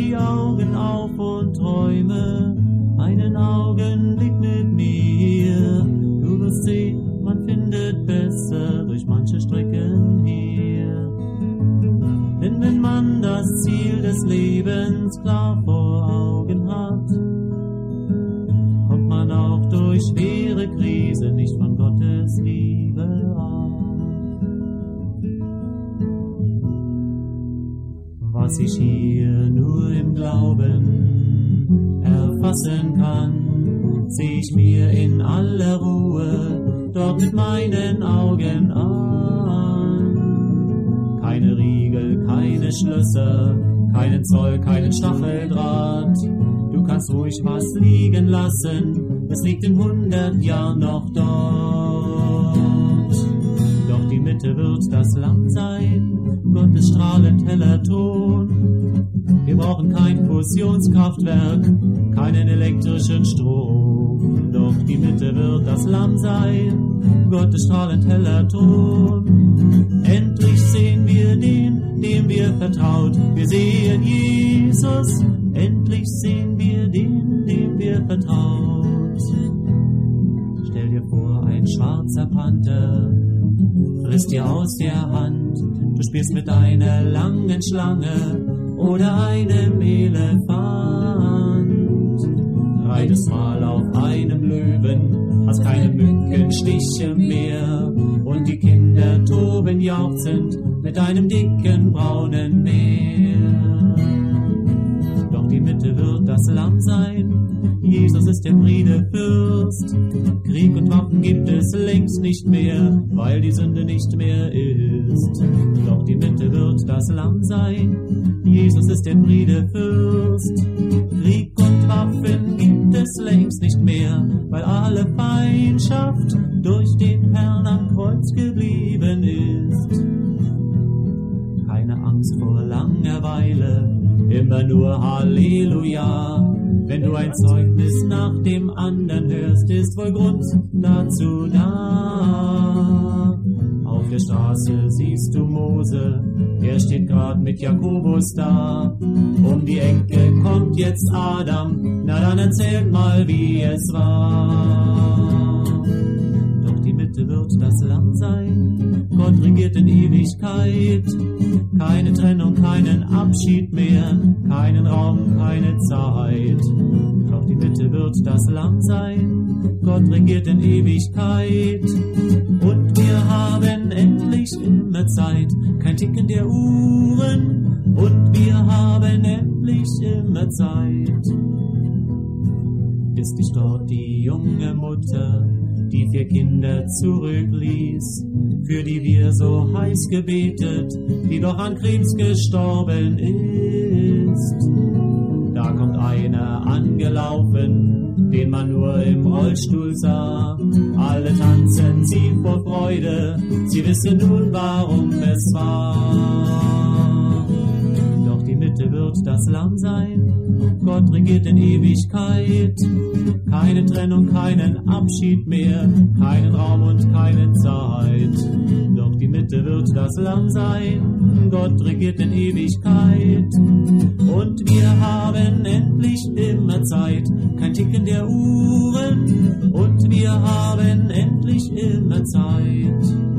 die Augen auf und träume einen Augenblick mit mir. Du wirst sehen, man findet besser durch manche Strecken hier. Denn wenn man das Ziel des Lebens klar vor Augen hat, kommt man auch durch schwere Krise nicht von Gottes Liebe ab. Was ich hier nur im Glauben erfassen kann, seh ich mir in aller Ruhe dort mit meinen Augen an. Keine Riegel, keine Schlösser, keinen Zoll, keinen Stacheldraht. Du kannst ruhig was liegen lassen, es liegt in 100 Jahren noch dort. Doch die Mitte wird das Lamm sein, Gottes strahlend heller Ton. Wir brauchen kein Fusionskraftwerk, keinen elektrischen Strom. Doch die Mitte wird das Lamm sein, Gottes strahlend heller Ton. Endlich sehen wir den, dem wir vertraut. Wir sehen Jesus, endlich sehen wir den, dem wir vertraut. Stell dir vor, ein schwarzer Panther frisst dir aus der Hand. Du spielst mit einer langen Schlange oder einem Elefant. Reitest mal auf einem Löwen, hast keine Mückenstiche mehr. Und die Kinder toben jauchzend mit einem dicken braunen Meer. Doch die Mitte wird das Lamm sein, Jesus ist der Friedefürst. Krieg und Waffen gibt es längst nicht mehr, weil die Sünde nicht mehr ist. Doch die Mitte wird das Lamm sein, Jesus ist der Friedefürst. Krieg und Waffen gibt es längst nicht mehr, weil alle Feindschaft durch den Herrn am Kreuz geblieben ist. Keine Angst vor Langeweile, immer nur Halleluja. Wenn du ein Zeugnis nach dem anderen hörst, ist wohl Grund dazu da. Auf der Straße siehst du Mose, er steht grad mit Jakobus da. Um die Ecke kommt jetzt Adam, na dann erzählt mal, wie es war. Doch die Mitte wird das Lamm sein, Gott regiert in Ewigkeit. Keine Trennung, keinen Abschied mehr, keinen Raum, keine Zeit. Doch die Mitte wird das Lamm sein, Gott regiert in Ewigkeit. Und wir haben endlich immer Zeit, kein Ticken der Uhren. Und wir haben endlich immer Zeit. Ist nicht dort die junge Mutter, die 4 Kinder zurückließ, für die wir so heiß gebetet, die doch an Krebs gestorben ist? Da kommt einer angelaufen, den man nur im Rollstuhl sah. Alle tanzen sie vor Freude, sie wissen nun, warum es war. Doch die Mitte wird das Lamm sein, Gott regiert in Ewigkeit. Keine Trennung, keinen Abschied mehr, keinen Raum und keine Zeit. Doch die Mitte wird das Lamm sein, Gott regiert in Ewigkeit. Und wir haben endlich immer Zeit, kein Ticken der Uhren. Und wir haben endlich immer Zeit.